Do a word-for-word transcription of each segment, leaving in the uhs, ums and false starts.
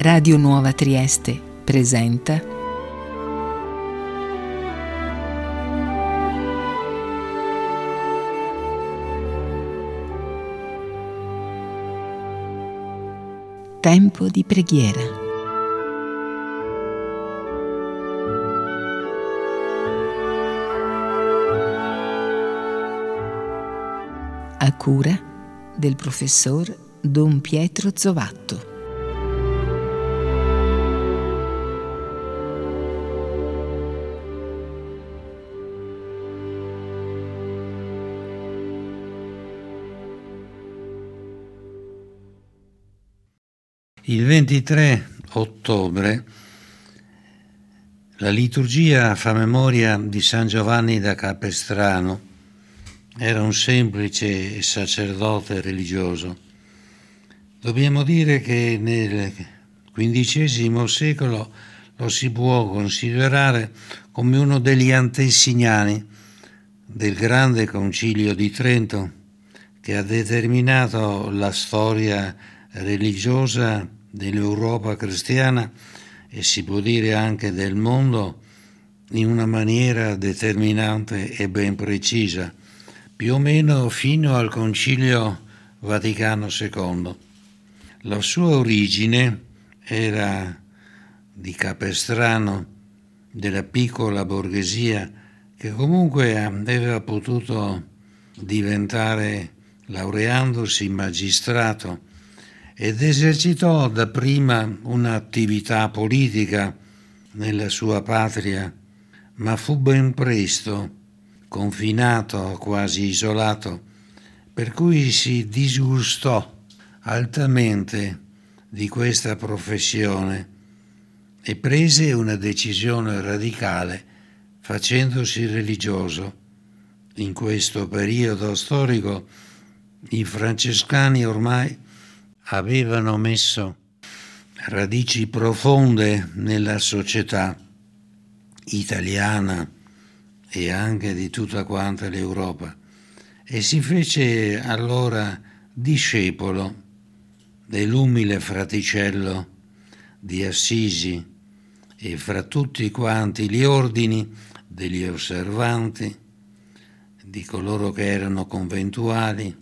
Radio Nuova Trieste presenta Tempo di preghiera. A cura del professor Don Pietro Zovatto. Il ventitré ottobre la liturgia fa memoria di San Giovanni da Capestrano. Era un semplice sacerdote religioso. Dobbiamo dire che nel quindicesimo secolo lo si può considerare come uno degli antesignani del grande concilio di Trento, che ha determinato la storia religiosa dell'Europa cristiana e si può dire anche del mondo in una maniera determinante e ben precisa, più o meno fino al Concilio Vaticano secondo. La sua origine era di Capestrano, della piccola borghesia, che comunque aveva potuto diventare, laureandosi, magistrato, ed esercitò dapprima un'attività politica nella sua patria, ma fu ben presto confinato, quasi isolato, per cui si disgustò altamente di questa professione e prese una decisione radicale facendosi religioso. In questo periodo storico i francescani ormai avevano messo radici profonde nella società italiana e anche di tutta quanta l'Europa, e si fece allora discepolo dell'umile fraticello di Assisi e fra tutti quanti gli ordini degli osservanti, di coloro che erano conventuali,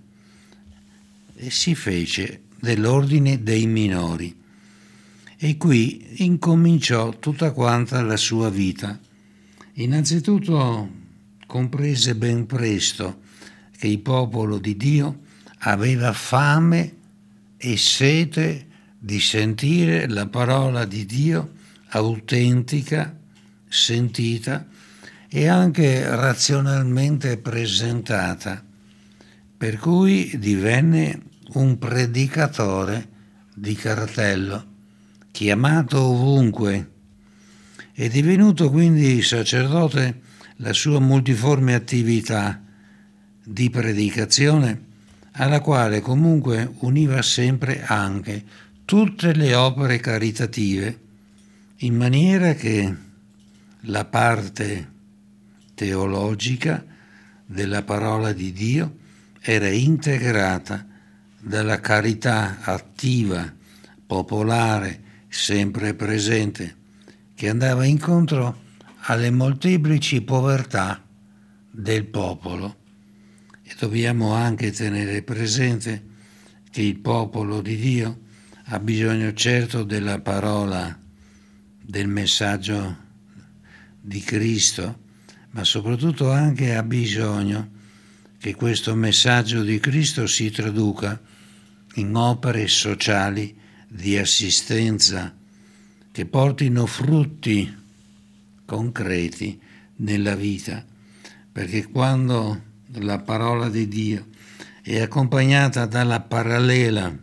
e si fece dell'ordine dei minori. E qui incominciò tutta quanta la sua vita. Innanzitutto comprese ben presto che il popolo di Dio aveva fame e sete di sentire la parola di Dio autentica, sentita e anche razionalmente presentata, per cui divenne un predicatore di cartello, chiamato ovunque, è divenuto quindi sacerdote. La sua multiforme attività di predicazione, alla quale comunque univa sempre anche tutte le opere caritative, in maniera che la parte teologica della parola di Dio era integrata dalla carità attiva, popolare, sempre presente, che andava incontro alle molteplici povertà del popolo. E dobbiamo anche tenere presente che il popolo di Dio ha bisogno certo della parola, del messaggio di Cristo, ma soprattutto anche ha bisogno che questo messaggio di Cristo si traduca in opere sociali di assistenza che portino frutti concreti nella vita, perché quando la parola di Dio è accompagnata dalla parallela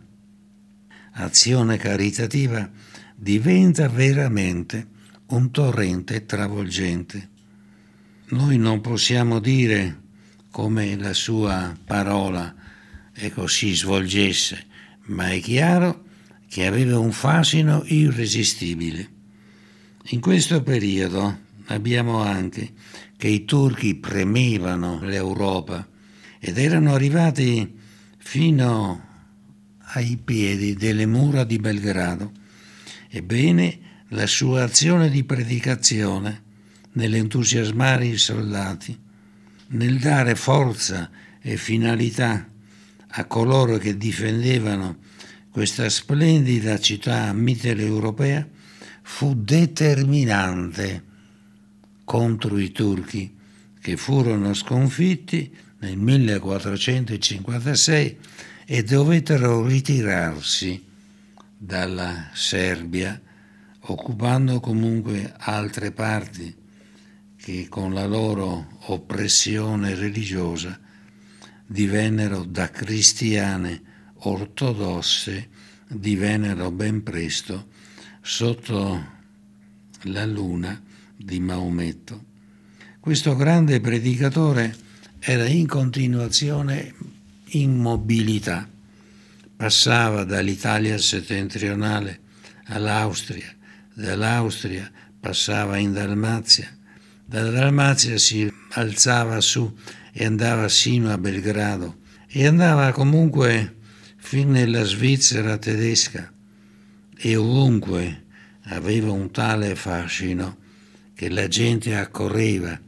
azione caritativa, diventa veramente un torrente travolgente. Noi non possiamo dire come la sua parola ecco si svolgesse, ma è chiaro che aveva un fascino irresistibile. In questo periodo abbiamo anche che i turchi premevano l'Europa ed erano arrivati fino ai piedi delle mura di Belgrado Ebbene, la sua azione di predicazione, nell'entusiasmare i soldati, nel dare forza e finalità a coloro che difendevano questa splendida città mitteleuropea, fu determinante contro i turchi, che furono sconfitti nel millequattrocentocinquantasei e dovettero ritirarsi dalla Serbia, occupando comunque altre parti che con la loro oppressione religiosa divennero da cristiane ortodosse, divennero ben presto sotto la luna di Maometto. Questo grande predicatore era in continuazione in mobilità, passava dall'Italia settentrionale all'Austria, dall'Austria passava in Dalmazia, da Dalmazia si alzava su e andava sino a Belgrado e andava comunque fin nella Svizzera tedesca, e ovunque aveva un tale fascino che la gente accorreva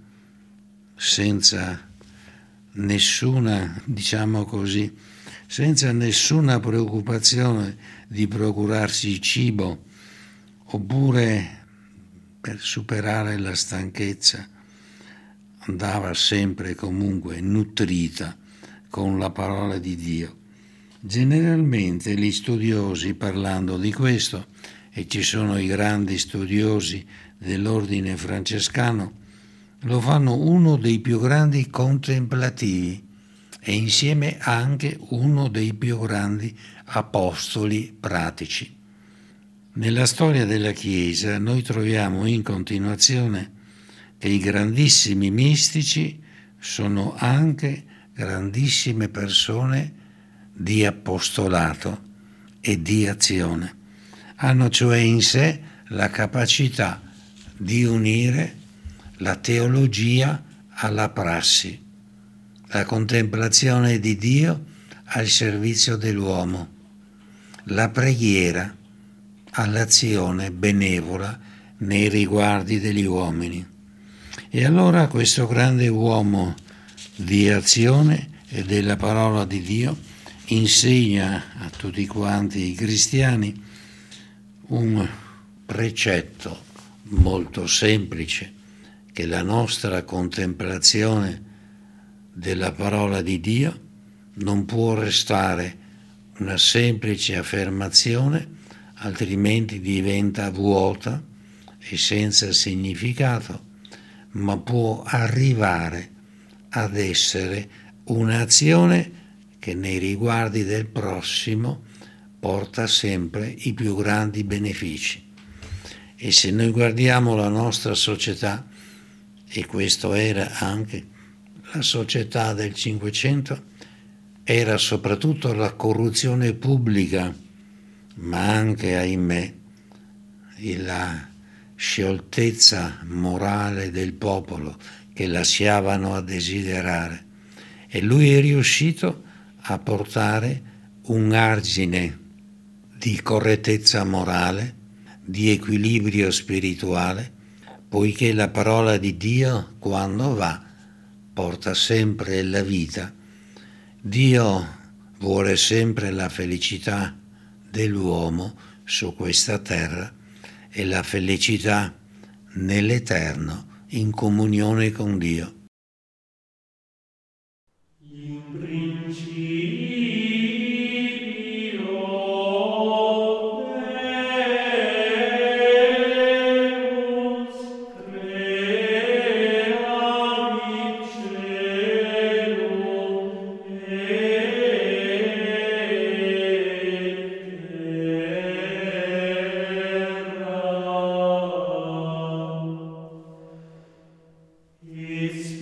senza nessuna, diciamo così, senza nessuna preoccupazione di procurarsi cibo, oppure per superare la stanchezza andava sempre comunque nutrita con la parola di Dio. Generalmente gli studiosi, parlando di questo, e ci sono i grandi studiosi dell'ordine francescano, lo fanno uno dei più grandi contemplativi e insieme anche uno dei più grandi apostoli pratici. Nella storia della Chiesa noi troviamo in continuazione che i grandissimi mistici sono anche grandissime persone di apostolato e di azione. Hanno cioè in sé la capacità di unire la teologia alla prassi, la contemplazione di Dio al servizio dell'uomo, la preghiera all'azione benevola nei riguardi degli uomini. E allora questo grande uomo di azione e della parola di Dio insegna a tutti quanti i cristiani un precetto molto semplice, che la nostra contemplazione della parola di Dio non può restare una semplice affermazione, altrimenti diventa vuota e senza significato, ma può arrivare ad essere un'azione che nei riguardi del prossimo porta sempre i più grandi benefici. E se noi guardiamo la nostra società, e questo era anche la società del Cinquecento, era soprattutto la corruzione pubblica, ma anche, ahimè, la scioltezza morale del popolo che lasciavano a desiderare. E lui è riuscito a portare un argine di correttezza morale, di equilibrio spirituale, poiché la parola di Dio, quando va, porta sempre la vita. Dio vuole sempre la felicità dell'uomo su questa terra e la felicità nell'eterno, in comunione con Dio. Is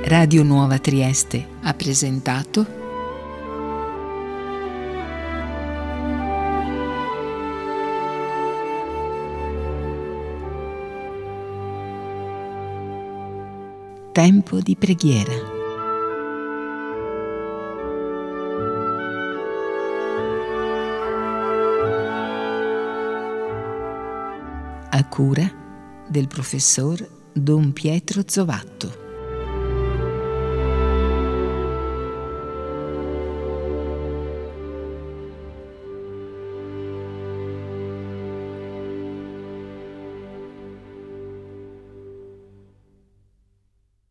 Radio Nuova Trieste ha presentato Tempo di preghiera. A cura del professor Don Pietro Zovatto.